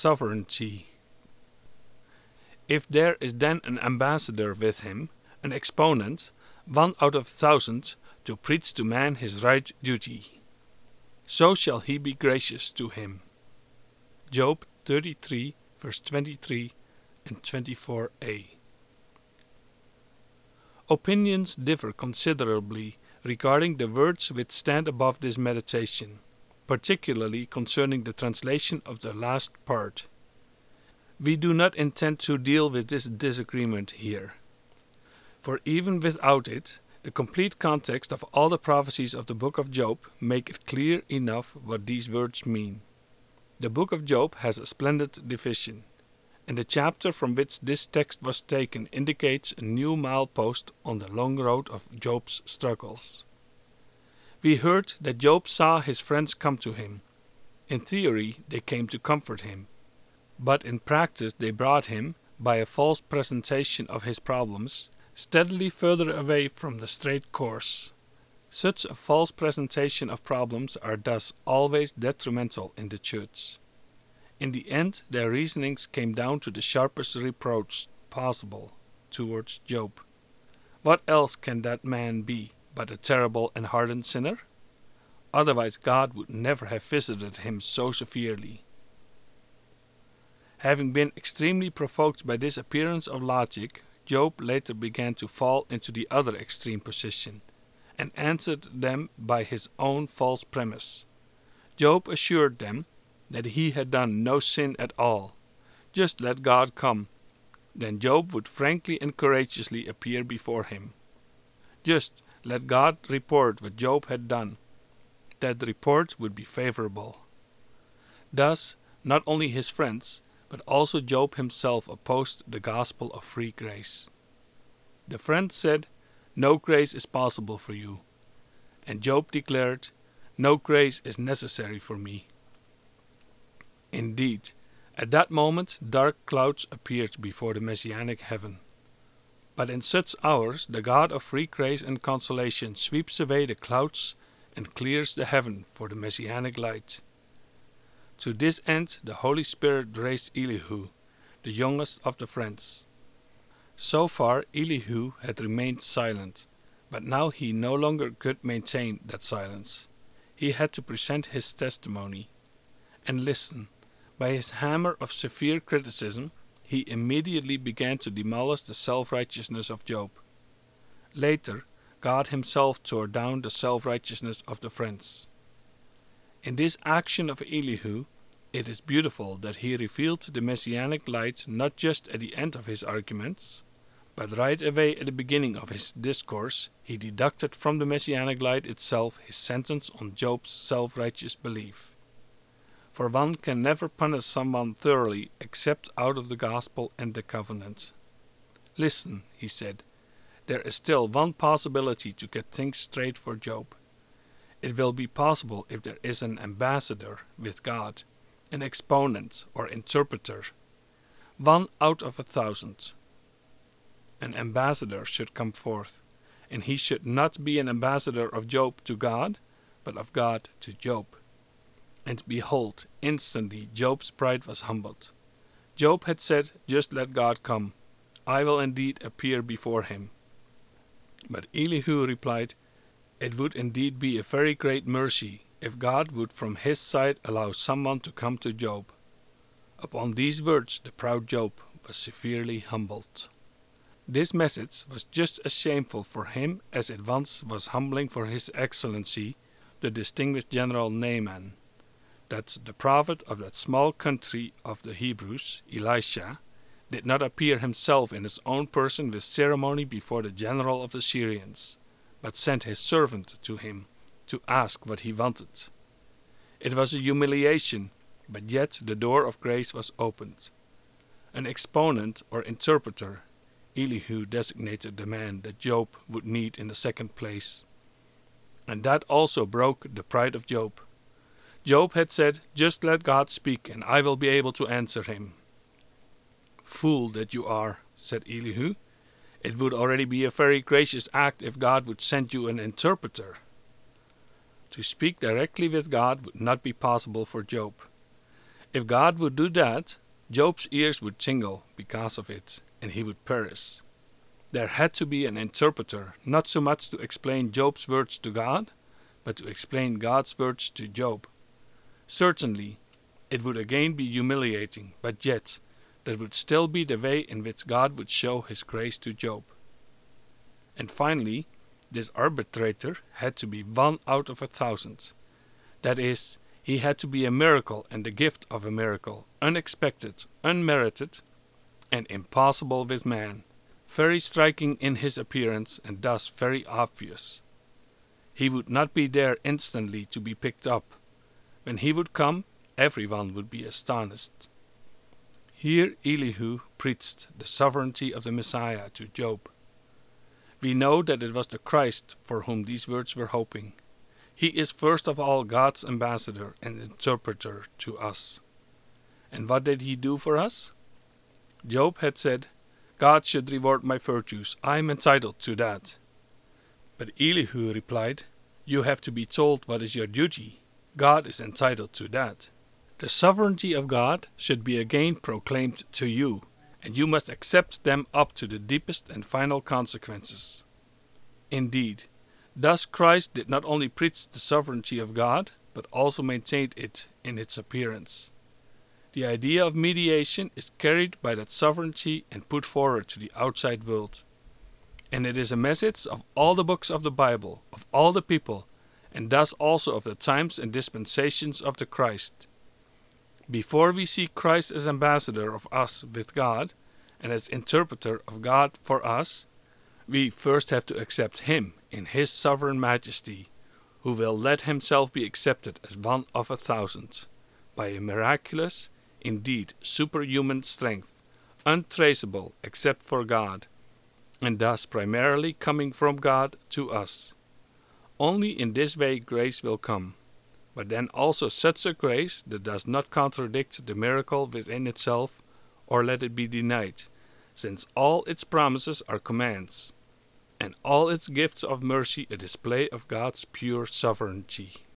sovereignty. If there is then an ambassador with him, an exponent, 1 out of 1,000, to preach to man his right duty, so shall he be gracious to him. Job 33, verse 23 and 24a. Opinions differ considerably regarding the words which stand above this meditation, particularly concerning the translation of the last part. We do not intend to deal with this disagreement here, for even without it, the complete context of all the prophecies of the book of Job make it clear enough what these words mean. The book of Job has a splendid division, and the chapter from which this text was taken indicates a new milepost on the long road of Job's struggles. We heard that Job saw his friends come to him. In theory, they came to comfort him, but in practice they brought him, by a false presentation of his problems, steadily further away from the straight course. Such a false presentation of problems are thus always detrimental in the church. In the end, their reasonings came down to the sharpest reproach possible towards Job. What else can that man be but a terrible and hardened sinner? Otherwise God would never have visited him so severely. Having been extremely provoked by this appearance of logic, Job later began to fall into the other extreme position, and answered them by his own false premise. Job assured them that he had done no sin at all. Just let God come. Then Job would frankly and courageously appear before him. Just let God report what Job had done. That report would be favorable. Thus, not only his friends, but also Job himself opposed the gospel of free grace. The friends said, "No grace is possible for you." And Job declared, "No grace is necessary for me." Indeed, at that moment dark clouds appeared before the messianic heaven. But in such hours the God of free grace and consolation sweeps away the clouds and clears the heaven for the messianic light. To this end the Holy Spirit raised Elihu, the youngest of the friends. So far Elihu had remained silent, but now he no longer could maintain that silence. He had to present his testimony. And listen, by his hammer of severe criticism, he immediately began to demolish the self-righteousness of Job. Later, God himself tore down the self-righteousness of the friends. In this action of Elihu, it is beautiful that he revealed the messianic light not just at the end of his arguments, but right away at the beginning of his discourse. He deducted from the messianic light itself his sentence on Job's self-righteous belief. For one can never punish someone thoroughly except out of the gospel and the covenant. "Listen," he said, "there is still one possibility to get things straight for Job. It will be possible if there is an ambassador with God, an exponent or interpreter, 1 out of 1,000. An ambassador should come forth, and he should not be an ambassador of Job to God, but of God to Job." And behold, instantly Job's pride was humbled. Job had said, "Just let God come. I will indeed appear before him." But Elihu replied, "It would indeed be a very great mercy if God would from his side allow someone to come to Job." Upon these words the proud Job was severely humbled. This message was just as shameful for him as it once was humbling for His Excellency, the distinguished General Naaman, that the prophet of that small country of the Hebrews, Elisha, did not appear himself in his own person with ceremony before the general of the Syrians, but sent his servant to him to ask what he wanted. It was a humiliation, but yet the door of grace was opened. An exponent or interpreter, Elihu designated the man that Job would need in the second place. And that also broke the pride of Job. Job had said, "Just let God speak, and I will be able to answer him." "Fool that you are," said Elihu. "It would already be a very gracious act if God would send you an interpreter." To speak directly with God would not be possible for Job. If God would do that, Job's ears would tingle because of it, and he would perish. There had to be an interpreter, not so much to explain Job's words to God, but to explain God's words to Job. Certainly, it would again be humiliating, but yet, that would still be the way in which God would show his grace to Job. And finally, this arbitrator had to be 1 out of 1,000. That is, he had to be a miracle and the gift of a miracle, unexpected, unmerited, and impossible with man, very striking in his appearance and thus very obvious. He would not be there instantly to be picked up. When he would come, everyone would be astonished. Here Elihu preached the sovereignty of the Messiah to Job. We know that it was the Christ for whom these words were hoping. He is first of all God's ambassador and interpreter to us. And what did he do for us? Job had said, God should reward my virtues, I am entitled to that. But Elihu replied, you have to be told what is your duty. God is entitled to that. The sovereignty of God should be again proclaimed to you, and you must accept them up to the deepest and final consequences. Indeed, thus Christ did not only preach the sovereignty of God, but also maintained it in its appearance. The idea of mediation is carried by that sovereignty and put forward to the outside world. And it is a message of all the books of the Bible, of all the people, and thus also of the times and dispensations of the Christ. Before we see Christ as ambassador of us with God, and as interpreter of God for us, we first have to accept him in his sovereign majesty, who will let himself be accepted as 1 of 1,000, by a miraculous, indeed superhuman strength, untraceable except for God, and thus primarily coming from God to us. Only in this way grace will come, but then also such a grace that does not contradict the miracle within itself or let it be denied, since all its promises are commands, and all its gifts of mercy a display of God's pure sovereignty.